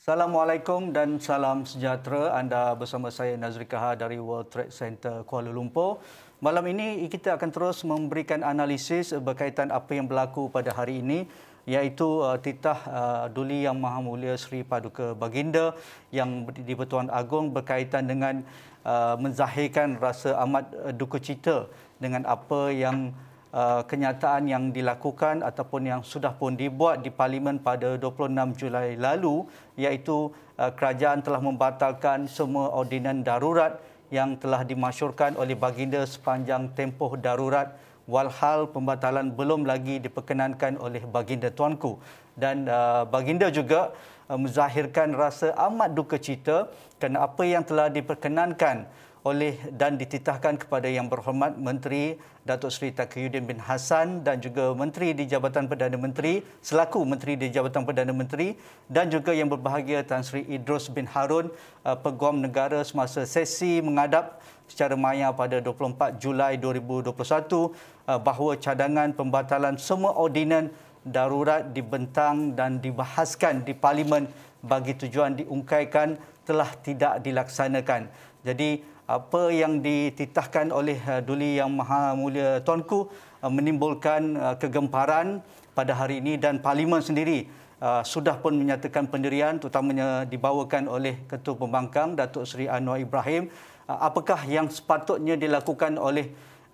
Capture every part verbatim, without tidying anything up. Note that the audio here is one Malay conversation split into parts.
Assalamualaikum dan salam sejahtera. Anda bersama saya Nazri Kahar dari World Trade Center Kuala Lumpur. Malam ini kita akan terus memberikan analisis berkaitan apa yang berlaku pada hari ini, iaitu uh, titah uh, Duli Yang Maha Mulia Sri Paduka Baginda yang di-Pertuan Agong berkaitan dengan uh, menzahirkan rasa amat uh, duka cita dengan apa yang Uh, kenyataan yang dilakukan ataupun yang sudah pun dibuat di Parlimen pada dua puluh enam Julai lalu, iaitu uh, kerajaan telah membatalkan semua ordinan darurat yang telah dimasyurkan oleh Baginda sepanjang tempoh darurat, walhal pembatalan belum lagi diperkenankan oleh Baginda Tuanku. Dan uh, Baginda juga uh, menzahirkan rasa amat duka cita kerana apa yang telah diperkenankan oleh dan dititahkan kepada Yang Berhormat Menteri Datuk Seri Taqiyuddin bin Hassan dan juga Menteri di Jabatan Perdana Menteri selaku Menteri di Jabatan Perdana Menteri, dan juga Yang Berbahagia Tan Sri Idrus bin Harun, Peguam Negara semasa sesi mengadap secara maya pada dua puluh empat Julai dua ribu dua puluh satu bahawa cadangan pembatalan semua ordinan darurat dibentang dan dibahaskan di Parlimen bagi tujuan diungkaikan telah tidak dilaksanakan. Jadi apa yang dititahkan oleh Duli Yang Maha Mulia Tuanku menimbulkan kegemparan pada hari ini, dan Parlimen sendiri sudah pun menyatakan pendirian, terutamanya dibawakan oleh Ketua Pembangkang Datuk Seri Anwar Ibrahim. Apakah yang sepatutnya dilakukan oleh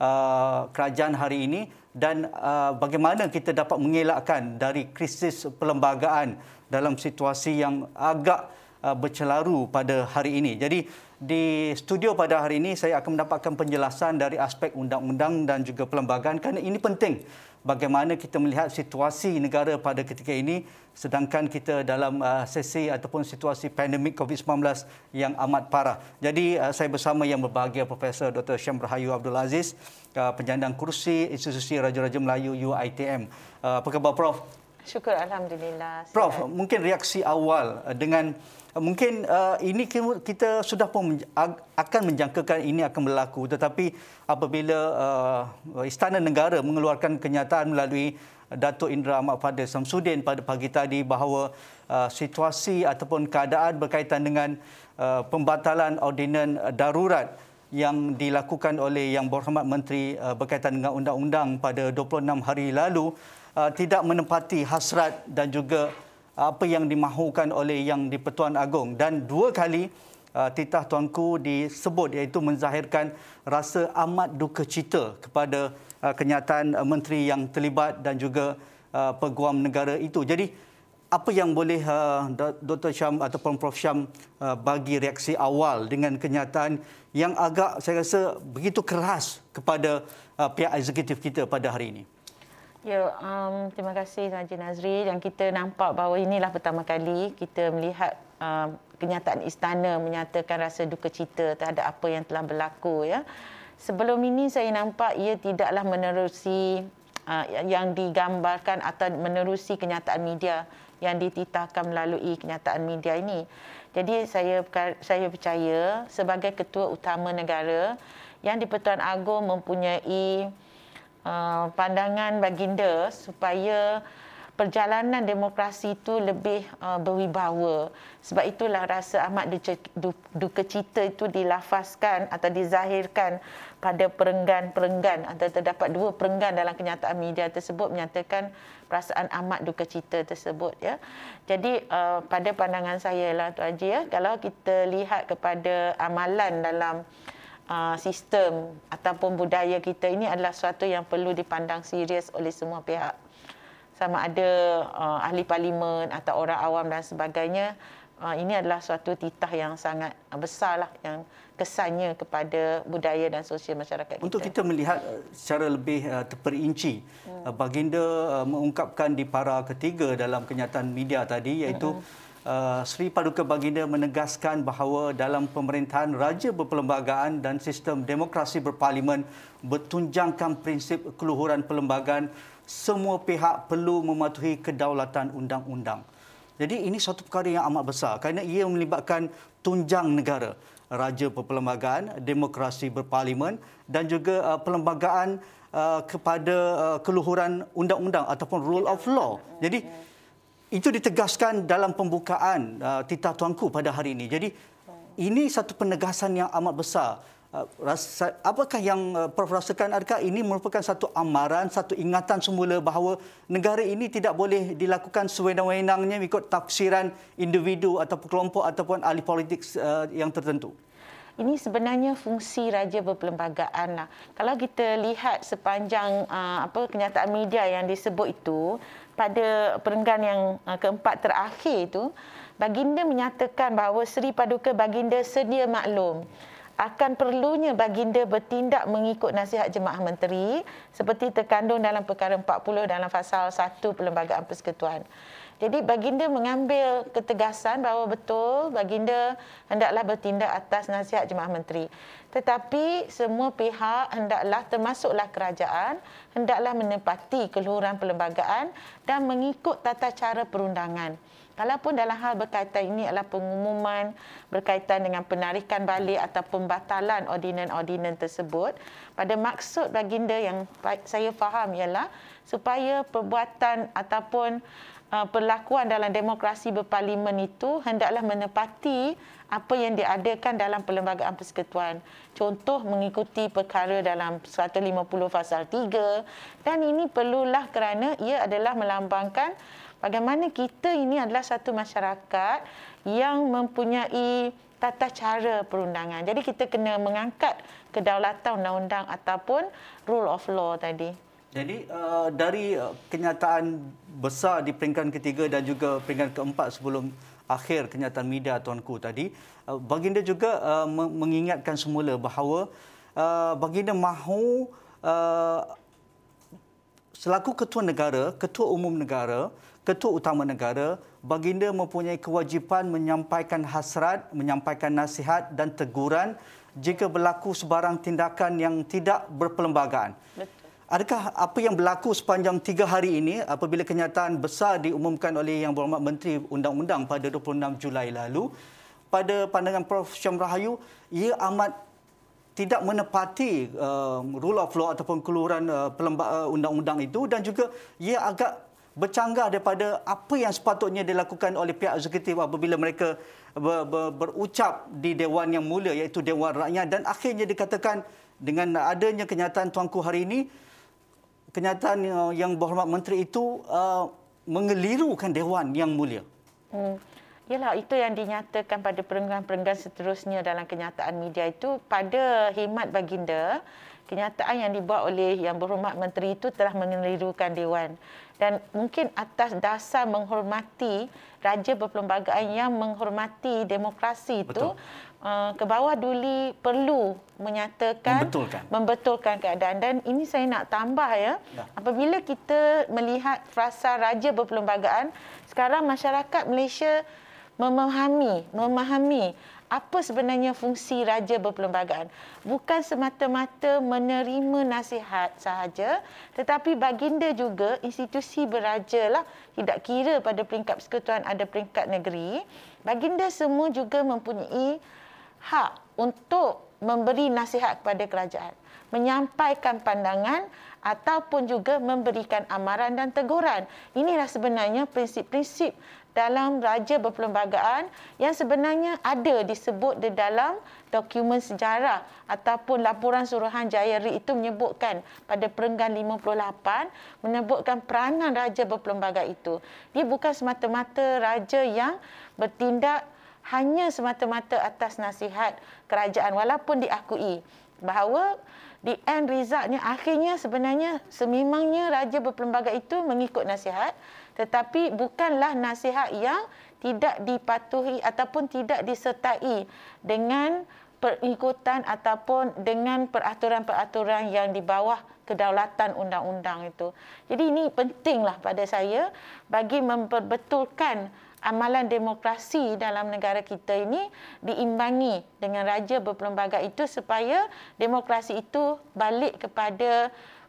kerajaan hari ini dan bagaimana kita dapat mengelakkan dari krisis perlembagaan dalam situasi yang agak bercelaru pada hari ini. Jadi di studio pada hari ini saya akan mendapatkan penjelasan dari aspek undang-undang dan juga perlembagaan, kerana ini penting bagaimana kita melihat situasi negara pada ketika ini sedangkan kita dalam uh, sesi ataupun situasi pandemik COVID sembilan belas yang amat parah. Jadi uh, saya bersama Yang Berbahagia Profesor Doktor Syam Rahayu Abdul Aziz, uh, penyandang kerusi Institusi Raja-Raja Melayu U I T M. Uh, apa khabar Prof? Syukur, Alhamdulillah. Prof, sihat. Mungkin reaksi awal dengan mungkin uh, ini kita sudah pun akan menjangkakan ini akan berlaku, tetapi apabila uh, Istana Negara mengeluarkan kenyataan melalui Datuk Indra Ahmad Fadil Samsudin pada pagi tadi bahawa uh, situasi ataupun keadaan berkaitan dengan uh, pembatalan ordinan darurat yang dilakukan oleh Yang Berhormat Menteri uh, berkaitan dengan undang-undang pada dua puluh enam hari lalu uh, tidak menepati hasrat dan juga apa yang dimahukan oleh Yang di-Pertuan Agong, dan dua kali uh, titah Tuanku disebut, iaitu menzahirkan rasa amat duka cita kepada uh, kenyataan uh, menteri yang terlibat dan juga uh, peguam negara itu. Jadi apa yang boleh uh, Doktor Syam ataupun Prof Syam uh, bagi reaksi awal dengan kenyataan yang agak saya rasa begitu keras kepada uh, pihak eksekutif kita pada hari ini? Ya, um, terima kasih Haji Nazri. Dan kita nampak bahawa inilah pertama kali kita melihat um, kenyataan istana menyatakan rasa duka cita terhadap apa yang telah berlaku. Ya. Sebelum ini saya nampak ia tidaklah menerusi uh, yang digambarkan atau menerusi kenyataan media yang dititahkan melalui kenyataan media ini. Jadi saya saya percaya sebagai Ketua Utama Negara, Yang di-Pertuan Agong mempunyai Uh, pandangan Baginda supaya perjalanan demokrasi itu lebih uh, berwibawa. Sebab itulah rasa amat duka cita itu dilafazkan atau dizahirkan pada perenggan-perenggan, atau terdapat dua perenggan dalam kenyataan media tersebut menyatakan perasaan amat duka cita tersebut. Ya. Jadi uh, pada pandangan saya lah Tuan Haji, ya, kalau kita lihat kepada amalan dalam Uh, sistem ataupun budaya kita, ini adalah sesuatu yang perlu dipandang serius oleh semua pihak, sama ada uh, ahli parlimen atau orang awam dan sebagainya. Uh, ini adalah suatu titah yang sangat besarlah, yang kesannya kepada budaya dan sosial masyarakat kita. Untuk kita melihat secara lebih uh, terperinci, hmm. Baginda uh, mengungkapkan di para ketiga dalam kenyataan media tadi, iaitu hmm. Uh, Sri Paduka Baginda menegaskan bahawa dalam pemerintahan raja berperlembagaan dan sistem demokrasi berparlimen bertunjangkan prinsip keluhuran perlembagaan, semua pihak perlu mematuhi kedaulatan undang-undang. Jadi ini suatu perkara yang amat besar kerana ia melibatkan tunjang negara, raja berperlembagaan, demokrasi berparlimen dan juga uh, perlembagaan uh, kepada uh, keluhuran undang-undang ataupun rule of law. Jadi itu ditegaskan dalam pembukaan uh, titah tuanku pada hari ini. Jadi ini satu penegasan yang amat besar. Uh, rasa, apakah yang uh, Prof rasakan, adakah ini merupakan satu amaran, satu ingatan semula bahawa negara ini tidak boleh dilakukan sewenang-wenangnya mengikut tafsiran individu ataupun kelompok ataupun ahli politik uh, yang tertentu? Ini sebenarnya fungsi raja berperlembagaan lah. Kalau kita lihat sepanjang uh, apa kenyataan media yang disebut itu, pada perenggan yang uh, keempat terakhir itu, baginda menyatakan bahawa Seri Paduka Baginda sedia maklum akan perlunya baginda bertindak mengikut nasihat Jemaah Menteri seperti terkandung dalam perkara empat puluh dalam fasal satu Perlembagaan Persekutuan. Jadi baginda mengambil ketegasan bahawa betul baginda hendaklah bertindak atas nasihat Jemaah Menteri. Tetapi semua pihak hendaklah, termasuklah kerajaan, hendaklah menepati keluhuran perlembagaan dan mengikut tata cara perundangan. Kalaupun dalam hal berkaitan ini adalah pengumuman berkaitan dengan penarikan balik atau pembatalan ordinan-ordinan tersebut, pada maksud baginda yang saya faham ialah supaya perbuatan ataupun uh, perlakuan dalam demokrasi berparlimen itu hendaklah menepati apa yang diadakan dalam Perlembagaan Persekutuan. Contoh mengikuti perkara dalam seratus lima puluh fasal tiga, dan ini perlulah kerana ia adalah melambangkan bagaimana kita ini adalah satu masyarakat yang mempunyai tata cara perundangan. Jadi kita kena mengangkat kedaulatan undang-undang ataupun rule of law tadi. Jadi uh, dari uh, kenyataan besar di peringkat ketiga dan juga peringkat keempat sebelum akhir kenyataan media tuanku tadi, uh, baginda juga uh, mengingatkan semula bahawa uh, baginda mahu uh, selaku ketua negara, ketua umum negara, ketua utama negara, baginda mempunyai kewajipan menyampaikan hasrat, menyampaikan nasihat dan teguran jika berlaku sebarang tindakan yang tidak berperlembagaan. Betul. Adakah apa yang berlaku sepanjang tiga hari ini apabila kenyataan besar diumumkan oleh Yang Berhormat Menteri Undang-Undang pada dua puluh enam Julai lalu, pada pandangan Profesor Syam Rahayu, ia amat tidak menepati uh, rule of law ataupun keluhuran uh, uh, undang-undang itu, dan juga ia agak bercanggah daripada apa yang sepatutnya dilakukan oleh pihak eksekutif apabila mereka ber, ber, berucap di Dewan Yang Mulia, iaitu Dewan Rakyat, dan akhirnya dikatakan dengan adanya kenyataan tuanku hari ini, kenyataan Yang Berhormat Menteri itu uh, mengelirukan Dewan Yang Mulia. Hmm. Yalah, itu yang dinyatakan pada perenggan-perenggan seterusnya dalam kenyataan media itu. Pada khidmat baginda, kenyataan yang dibuat oleh Yang Berhormat Menteri itu telah mengelirukan Dewan. Dan mungkin atas dasar menghormati raja berperlembagaan yang menghormati demokrasi itu, uh, ke bawah duli perlu menyatakan, membetulkan. membetulkan keadaan. Dan ini saya nak tambah ya, ya. Apabila kita melihat frasa raja berperlembagaan, sekarang masyarakat Malaysia memahami, memahami apa sebenarnya fungsi raja berperlembagaan. Bukan semata-mata menerima nasihat sahaja, tetapi baginda juga institusi beraja lah. Tidak kira pada peringkat persekutuan ada peringkat negeri, baginda semua juga mempunyai hak untuk memberi nasihat kepada kerajaan, menyampaikan pandangan ataupun juga memberikan amaran dan teguran. Inilah sebenarnya prinsip-prinsip dalam raja berperlembagaan yang sebenarnya ada disebut di dalam dokumen sejarah ataupun laporan Suruhanjaya itu menyebutkan pada perenggan lima puluh lapan menyebutkan peranan raja berperlembagaan itu. Dia bukan semata-mata raja yang bertindak hanya semata-mata atas nasihat kerajaan, walaupun diakui bahawa di end resultnya akhirnya sebenarnya sememangnya raja berperlembagaan itu mengikut nasihat, tetapi bukanlah nasihat yang tidak dipatuhi ataupun tidak disertai dengan pengikutan ataupun dengan peraturan-peraturan yang di bawah kedaulatan undang-undang itu. Jadi ini pentinglah pada saya bagi memperbetulkan amalan demokrasi dalam negara kita ini diimbangi dengan raja berperlembagaan itu supaya demokrasi itu balik kepada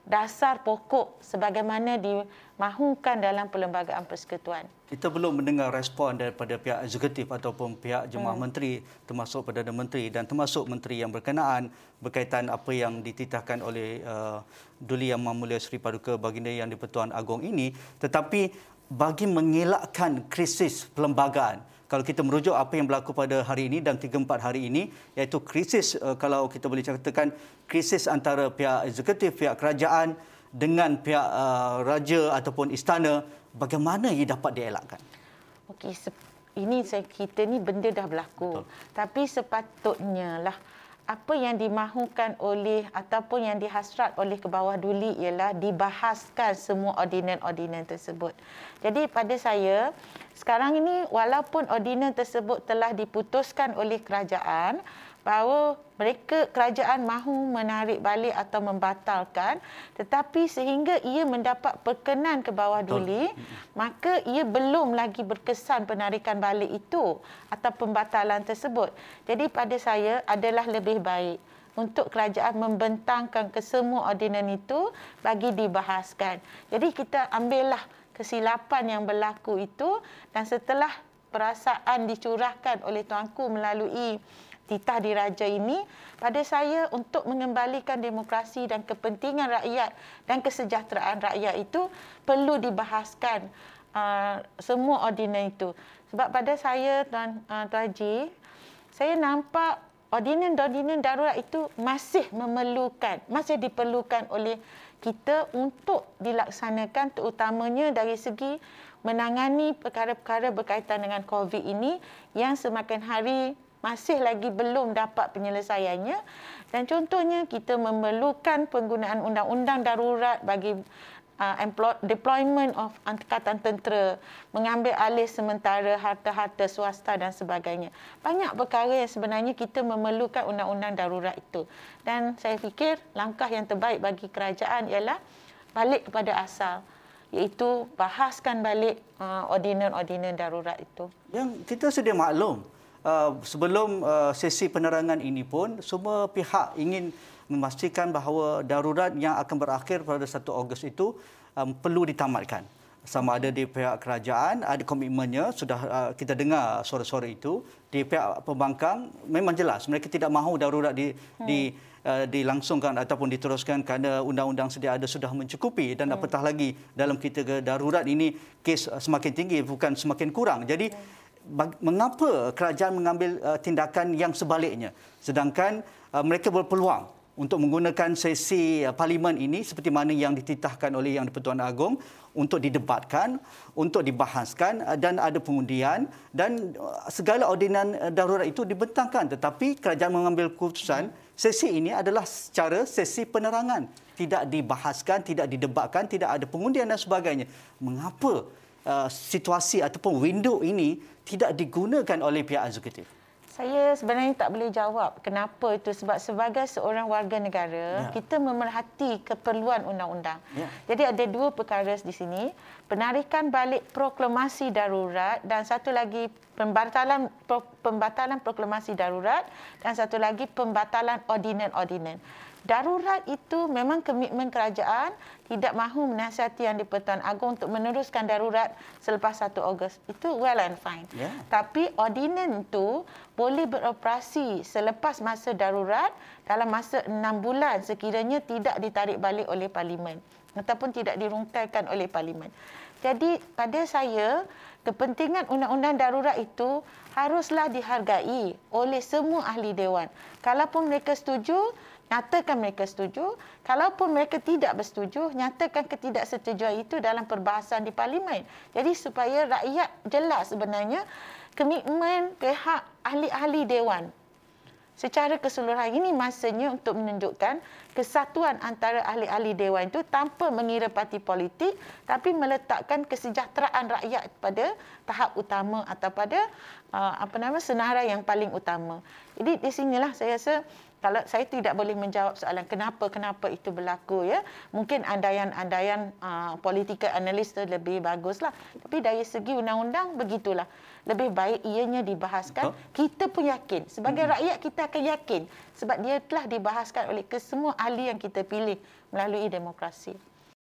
dasar pokok sebagaimana dimahukan dalam Perlembagaan Persekutuan. Kita belum mendengar respon daripada pihak eksekutif ataupun pihak Jemaah hmm. Menteri, termasuk Perdana Menteri dan termasuk menteri yang berkenaan berkaitan apa yang dititahkan oleh uh, Duli Yang Mulia Seri Paduka Baginda Yang di-Pertuan Agong ini. Tetapi bagi mengelakkan krisis perlembagaan, kalau kita merujuk apa yang berlaku pada hari ini dan tiga empat hari ini, iaitu krisis, uh, kalau kita boleh katakan, krisis antara pihak eksekutif, pihak kerajaan dengan pihak uh, raja ataupun istana, bagaimana ia dapat dielakkan? Okey, ini saya kita ni benda dah berlaku. Betul. Tapi sepatutnya lah apa yang dimahukan oleh ataupun yang dihasrat oleh ke bawah Duli ialah dibahaskan semua ordinan-ordinan tersebut. Jadi pada saya, sekarang ini walaupun ordinan tersebut telah diputuskan oleh kerajaan, bahawa mereka kerajaan mahu menarik balik atau membatalkan, tetapi sehingga ia mendapat perkenan ke bawah Duli, maka ia belum lagi berkesan penarikan balik itu atau pembatalan tersebut. Jadi pada saya adalah lebih baik untuk kerajaan membentangkan ke semua ordinan itu bagi dibahaskan. Jadi kita ambillah kesilapan yang berlaku itu, dan setelah perasaan dicurahkan oleh Tuanku melalui titah diraja ini, pada saya untuk mengembalikan demokrasi dan kepentingan rakyat dan kesejahteraan rakyat itu perlu dibahaskan uh, semua ordinan itu. Sebab pada saya, Tuan, uh, Tuan Haji, saya nampak ordinan-ordinan darurat itu masih memerlukan, masih diperlukan oleh kita untuk dilaksanakan, terutamanya dari segi menangani perkara-perkara berkaitan dengan COVID ini yang semakin hari masih lagi belum dapat penyelesaiannya. Dan contohnya kita memerlukan penggunaan undang-undang darurat bagi uh, employ, deployment of angkatan tentera, mengambil alih sementara harta-harta swasta dan sebagainya. Banyak perkara yang sebenarnya kita memerlukan undang-undang darurat itu. Dan saya fikir langkah yang terbaik bagi kerajaan ialah balik kepada asal, iaitu bahaskan balik uh, ordinan-ordinan darurat itu. Yang kita sedia maklum, Uh, sebelum uh, sesi penerangan ini pun, semua pihak ingin memastikan bahawa darurat yang akan berakhir pada satu Ogos itu um, perlu ditamatkan. Sama ada di pihak kerajaan, ada komitmennya, sudah uh, kita dengar suara-suara itu. Di pihak pembangkang, memang jelas mereka tidak mahu darurat di, hmm. di, uh, dilangsungkan ataupun diteruskan kerana undang-undang sedia ada sudah mencukupi. Dan hmm. apatah lagi dalam kita darurat ini, kes uh, semakin tinggi bukan semakin kurang. Jadi, hmm. mengapa kerajaan mengambil uh, tindakan yang sebaliknya, sedangkan uh, mereka berpeluang untuk menggunakan sesi uh, parlimen ini seperti mana yang dititahkan oleh Yang di-Pertuan Agong untuk didebatkan, untuk dibahaskan uh, dan ada pengundian, dan uh, segala ordinan uh, darurat itu dibentangkan. Tetapi kerajaan mengambil keputusan sesi ini adalah secara sesi penerangan, tidak dibahaskan, tidak didebatkan, tidak ada pengundian dan sebagainya. Mengapa uh, situasi ataupun window ini tidak digunakan oleh pihak eksekutif? Saya sebenarnya tak boleh jawab kenapa itu, sebab sebagai seorang warga negara, ya, kita memerhati keperluan undang-undang. Ya. Jadi ada dua perkara di sini, penarikan balik proklamasi darurat dan satu lagi pembatalan pro, pembatalan proklamasi darurat dan satu lagi pembatalan ordinan-ordinan. Darurat itu memang komitmen kerajaan, tidak mahu menasihati Yang di-Pertuan Agong untuk meneruskan darurat selepas satu Ogos. Itu well and fine. Yeah. Tapi ordinan itu boleh beroperasi selepas masa darurat dalam masa enam bulan sekiranya tidak ditarik balik oleh Parlimen ataupun tidak dirungkaikan oleh Parlimen. Jadi pada saya, kepentingan undang-undang darurat itu haruslah dihargai oleh semua ahli dewan. Kalaupun mereka setuju, nyatakan mereka setuju. Kalaupun mereka tidak bersetuju, nyatakan ketidaksetujuan itu dalam perbahasan di Parlimen. Jadi supaya rakyat jelas sebenarnya komitmen pihak ahli-ahli dewan secara keseluruhan. Ini masanya untuk menunjukkan kesatuan antara ahli-ahli dewan itu tanpa mengira parti politik, tapi meletakkan kesejahteraan rakyat pada tahap utama atau pada uh, apa nama senarai yang paling utama. Jadi di sinilah saya rasa, kalau saya tidak boleh menjawab soalan kenapa-kenapa itu berlaku, ya. Mungkin andaian-andaian uh, political analyst itu lebih baguslah. Tapi dari segi undang-undang begitulah. Lebih baik ianya dibahaskan. Betul. Kita pun yakin. Sebagai hmm. rakyat kita akan yakin. Sebab dia telah dibahaskan oleh kesemua ahli yang kita pilih melalui demokrasi.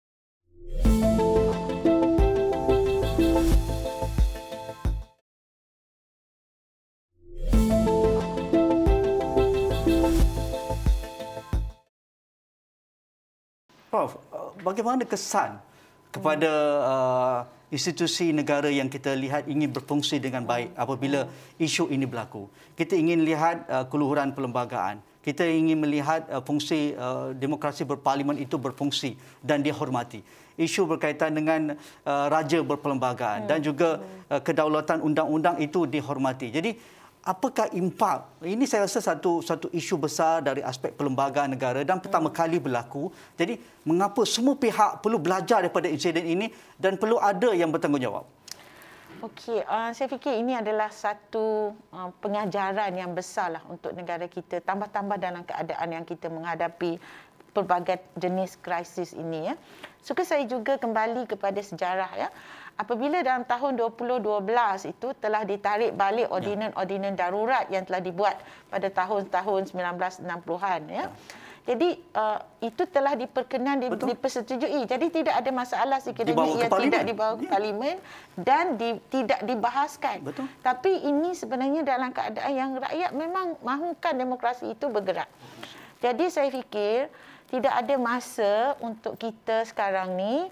Prof, bagaimana kesan kepada uh, institusi negara yang kita lihat ingin berfungsi dengan baik apabila isu ini berlaku? Kita ingin lihat uh, keluhuran perlembagaan. Kita ingin melihat uh, fungsi uh, demokrasi berparlimen itu berfungsi dan dihormati. Isu berkaitan dengan uh, raja berperlembagaan hmm. dan juga uh, kedaulatan undang-undang itu dihormati. Jadi, apakah impak? Ini saya rasa satu satu isu besar dari aspek perlembagaan negara dan pertama hmm. kali berlaku. Jadi, mengapa semua pihak perlu belajar daripada insiden ini dan perlu ada yang bertanggungjawab? Okey, uh, saya fikir ini adalah satu uh, pengajaran yang besarlah untuk negara kita, tambah-tambah dalam keadaan yang kita menghadapi pelbagai jenis krisis ini. Ya. Suka saya juga kembali kepada sejarah. Ya. Apabila dalam tahun dua ribu dua belas itu telah ditarik balik ordinan-ordinan darurat yang telah dibuat pada tahun-tahun sembilan belas enam puluhan. Ya. Jadi uh, itu telah diperkenan, di, dipersetujui. Jadi tidak ada masalah sekiranya ia tidak dibawa ke parlimen dan di, tidak dibahaskan. Betul. Tapi ini sebenarnya dalam keadaan yang rakyat memang mahukan demokrasi itu bergerak. Jadi saya fikir tidak ada masa untuk kita sekarang ni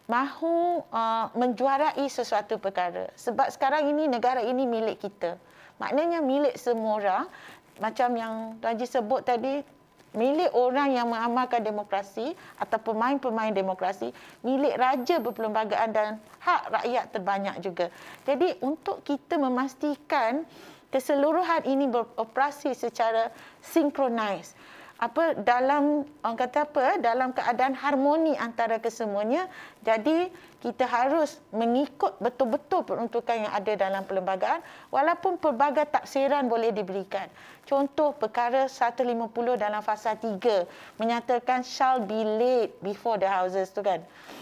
mahu uh, menjuarai sesuatu perkara. Sebab sekarang ini negara ini milik kita. Maknanya milik semua orang. Macam yang Raji sebut tadi, milik orang yang mengamalkan demokrasi atau pemain-pemain demokrasi, milik raja berperlembagaan dan hak rakyat terbanyak juga. Jadi untuk kita memastikan keseluruhan ini beroperasi secara sinkronis, apa dalam orang kata apa dalam keadaan harmoni antara kesemuanya, jadi kita harus mengikut betul-betul peruntukan yang ada dalam perlembagaan walaupun pelbagai taksiran boleh diberikan. Contoh perkara seratus lima puluh dalam fasa tiga menyatakan shall be laid before the houses tu kan.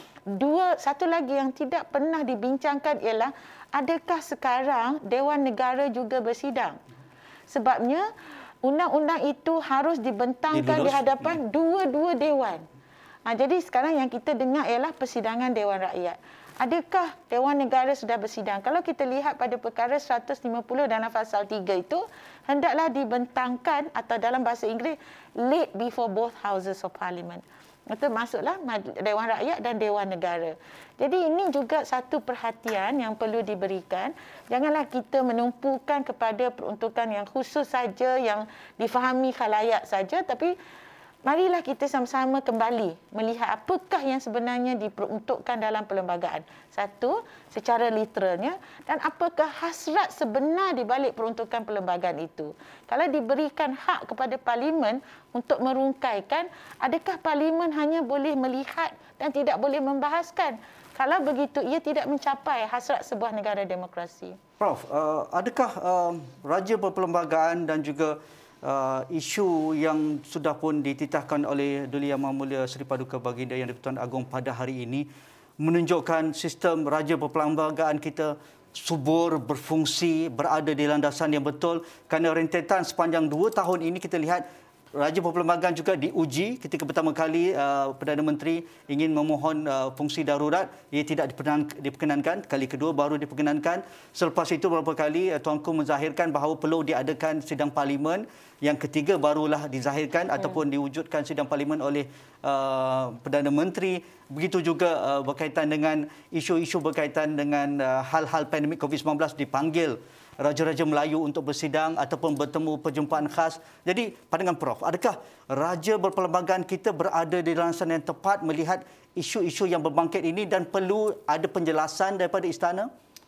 Dua, satu lagi yang tidak pernah dibincangkan ialah adakah sekarang Dewan Negara juga bersidang? Sebabnya undang-undang itu harus dibentangkan di hadapan dua-dua dewan. Ha, jadi sekarang yang kita dengar ialah persidangan Dewan Rakyat. Adakah Dewan Negara sudah bersidang? Kalau kita lihat pada perkara seratus lima puluh dalam pasal tiga itu, hendaklah dibentangkan atau dalam bahasa Inggeris, laid before both houses of parliament. Itu masuklah Dewan Rakyat dan Dewan Negara. Jadi ini juga satu perhatian yang perlu diberikan. Janganlah kita menumpukan kepada peruntukan yang khusus saja, yang difahami khalayak saja, tapi marilah kita sama-sama kembali melihat apakah yang sebenarnya diperuntukkan dalam perlembagaan. Satu, secara literalnya, dan apakah hasrat sebenar di balik peruntukan perlembagaan itu. Kalau diberikan hak kepada parlimen untuk merungkaikan, adakah parlimen hanya boleh melihat dan tidak boleh membahaskan? Kalau begitu, ia tidak mencapai hasrat sebuah negara demokrasi. Prof, uh, adakah uh, raja perlembagaan dan juga Uh, isu yang sudah pun dititahkan oleh Duli Yang Maha Seri Paduka Baginda Yang di-Pertuan Agong pada hari ini menunjukkan sistem raja perlembagaan kita subur, berfungsi, berada di landasan yang betul, kerana rentetan sepanjang dua tahun ini kita lihat raja perlembagaan juga diuji. Ketika pertama kali uh, Perdana Menteri ingin memohon uh, fungsi darurat, ia tidak diperkenankan. Kali kedua baru diperkenankan. Selepas itu beberapa kali uh, Tuanku menzahirkan bahawa perlu diadakan sidang parlimen. Yang ketiga barulah dizahirkan hmm. ataupun diwujudkan sidang parlimen oleh uh, Perdana Menteri. Begitu juga uh, berkaitan dengan isu-isu berkaitan dengan uh, hal-hal pandemik covid sembilan belas dipanggil Raja-Raja Melayu untuk bersidang ataupun bertemu perjumpaan khas. Jadi, pandangan Prof, adakah raja berperlembagaan kita berada di landasan yang tepat melihat isu-isu yang berbangkit ini dan perlu ada penjelasan daripada istana?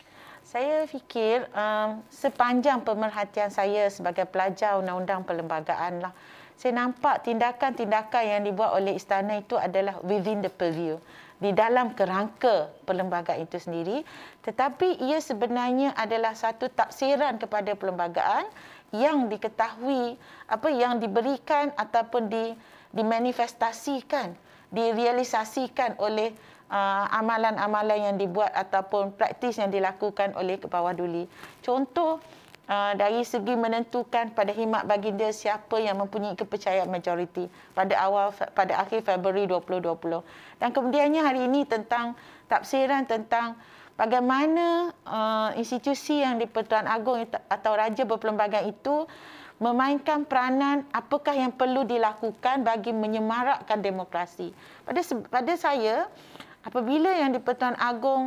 Saya fikir um, sepanjang pemerhatian saya sebagai pelajar undang-undang perlembagaan lah, saya nampak tindakan-tindakan yang dibuat oleh istana itu adalah within the purview, di dalam kerangka perlembagaan itu sendiri, tetapi ia sebenarnya adalah satu tafsiran kepada perlembagaan yang diketahui, apa yang diberikan ataupun di dimanifestasikan, direalisasikan oleh uh, amalan-amalan yang dibuat ataupun praktis yang dilakukan oleh Kebawah Duli. Contoh, Uh, dari segi menentukan pada khidmat baginda siapa yang mempunyai kepercayaan majoriti pada awal pada akhir Februari dua ribu dua puluh. Dan kemudiannya hari ini tentang tafsiran tentang bagaimana uh, institusi yang di-Pertuan Agong atau Raja Berperlembagaan itu memainkan peranan apakah yang perlu dilakukan bagi menyemarakkan demokrasi. Pada pada saya, apabila yang di-Pertuan Agong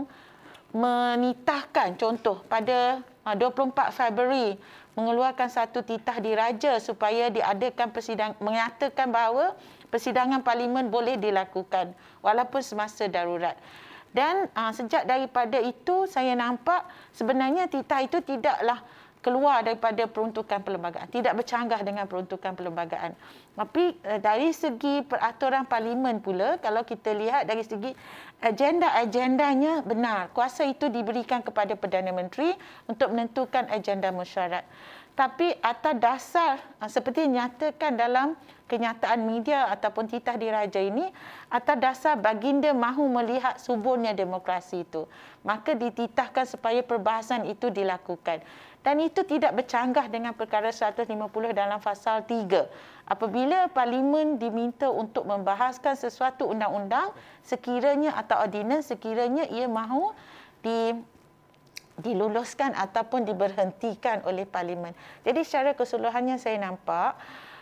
menitahkan contoh pada dua puluh empat Februari mengeluarkan satu titah diraja supaya diadakan persidangan, menyatakan bahawa persidangan parlimen boleh dilakukan walaupun semasa darurat. Dan uh, sejak daripada itu saya nampak sebenarnya titah itu tidaklah keluar daripada peruntukan perlembagaan, tidak bercanggah dengan peruntukan perlembagaan. Tapi uh, dari segi peraturan parlimen pula, kalau kita lihat dari segi agenda-agendanya benar, kuasa itu diberikan kepada Perdana Menteri untuk menentukan agenda mesyuarat. Tapi atas dasar uh, seperti dinyatakan dalam kenyataan media ataupun titah diraja ini, atas dasar baginda mahu melihat suburnya demokrasi itu, maka dititahkan supaya perbahasan itu dilakukan. Dan itu tidak bercanggah dengan perkara seratus lima puluh dalam fasal tiga. Apabila parlimen diminta untuk membahaskan sesuatu undang-undang sekiranya atau ordinans sekiranya ia mahu di diluluskan ataupun diberhentikan oleh parlimen. Jadi secara keseluruhannya saya nampak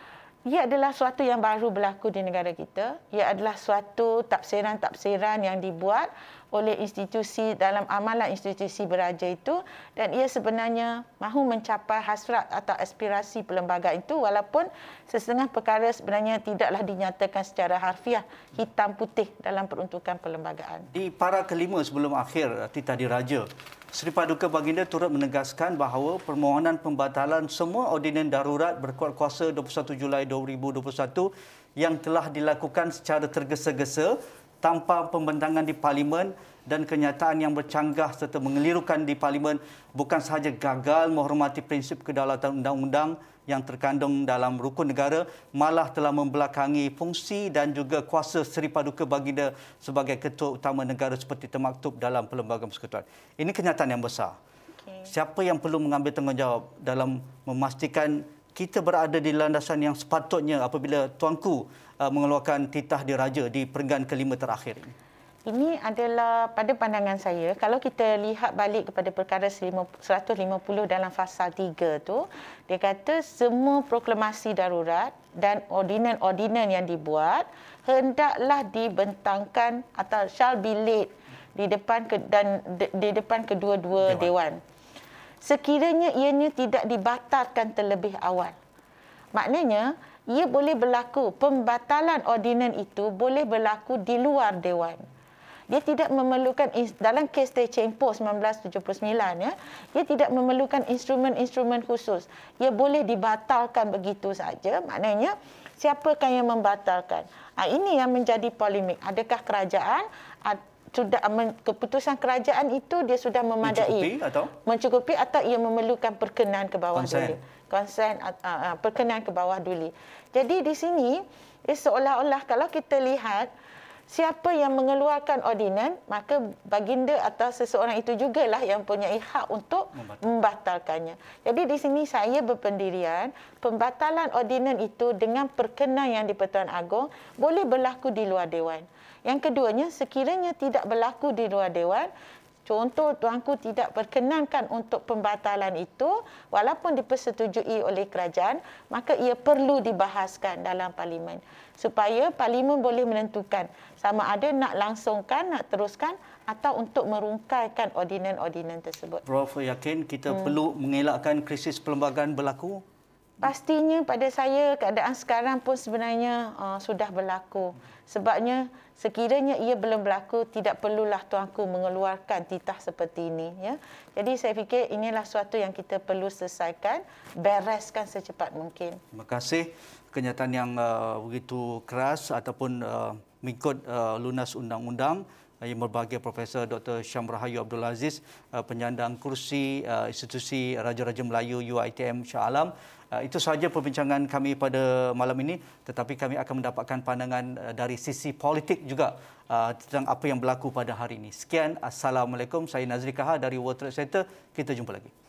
ia adalah suatu yang baru berlaku di negara kita. Ia adalah suatu tafsiran-tafsiran yang dibuat oleh institusi dalam amalan institusi beraja itu, dan ia sebenarnya mahu mencapai hasrat atau aspirasi perlembagaan itu walaupun sesetengah perkara sebenarnya tidaklah dinyatakan secara harfiah hitam putih dalam peruntukan perlembagaan. Di para kelima sebelum akhir titah diraja, Seri Paduka Baginda turut menegaskan bahawa permohonan pembatalan semua ordinan darurat berkuat kuasa dua puluh satu Julai dua ribu dua puluh satu yang telah dilakukan secara tergesa-gesa tanpa pembentangan di Parlimen dan kenyataan yang bercanggah serta mengelirukan di Parlimen bukan sahaja gagal menghormati prinsip kedaulatan undang-undang yang terkandung dalam rukun negara, malah telah membelakangi fungsi dan juga kuasa Seri Paduka Baginda sebagai Ketua Utama Negara seperti termaktub dalam Perlembagaan Persekutuan. Ini kenyataan yang besar. Okay. Siapa yang perlu mengambil tanggungjawab dalam memastikan kita berada di landasan yang sepatutnya apabila Tuanku uh, mengeluarkan titah diraja di perenggan kelima terakhir ini? Ini adalah pada pandangan saya, kalau kita lihat balik kepada perkara seratus lima puluh dalam fasal tiga tu, dia kata semua proklamasi darurat dan ordinan-ordinan yang dibuat hendaklah dibentangkan atau shall be laid di depan ke, dan de, di depan kedua-dua dewan. dewan. Sekiranya ianya tidak dibatalkan terlebih awal. Maknanya, ia boleh berlaku, pembatalan ordinan itu boleh berlaku di luar dewan. Dia tidak memerlukan, dalam kes Teh Cheng Po seribu sembilan ratus tujuh puluh sembilan, ya, dia tidak memerlukan instrumen-instrumen khusus. Ia boleh dibatalkan begitu saja. Maknanya, siapakah yang membatalkan? Ha, ini yang menjadi polemik. Adakah kerajaan, sudah keputusan kerajaan itu dia sudah memadai, mencukupi atau mencukupi atau ia memerlukan perkenan ke bawah Consent. duli. Konsen uh, perkenan ke bawah duli. Jadi di sini seolah-olah kalau kita lihat siapa yang mengeluarkan ordinan, maka baginda atau seseorang itu jugalah yang punya hak untuk Membatal. membatalkannya. Jadi di sini saya berpendirian pembatalan ordinan itu dengan perkenan yang di-Pertuan Agong boleh berlaku di luar dewan. Yang keduanya, sekiranya tidak berlaku di luar dewan, contoh Tuanku tidak perkenankan untuk pembatalan itu walaupun dipersetujui oleh kerajaan, maka ia perlu dibahaskan dalam parlimen supaya parlimen boleh menentukan sama ada nak langsungkan, nak teruskan atau untuk merungkaikan ordinan-ordinan tersebut. Prof yakin kita hmm. perlu mengelakkan krisis perlembagaan berlaku? Pastinya pada saya keadaan sekarang pun sebenarnya uh, sudah berlaku. Sebabnya sekiranya ia belum berlaku, tidak perlulah Tuanku mengeluarkan titah seperti ini. Ya. Jadi saya fikir inilah suatu yang kita perlu selesaikan, bereskan secepat mungkin. Terima kasih. Kenyataan yang uh, begitu keras ataupun uh, mengikut uh, lunas undang-undang. Yang berbahagia Profesor Doktor Syam Rahayu Abdul Aziz, uh, penyandang kursi uh, Institusi Raja-Raja Melayu U I T M Shah Alam. Uh, itu sahaja perbincangan kami pada malam ini, tetapi kami akan mendapatkan pandangan uh, dari sisi politik juga uh, tentang apa yang berlaku pada hari ini. Sekian, Assalamualaikum. Saya Nazri Kahar dari World Trade Center. Kita jumpa lagi.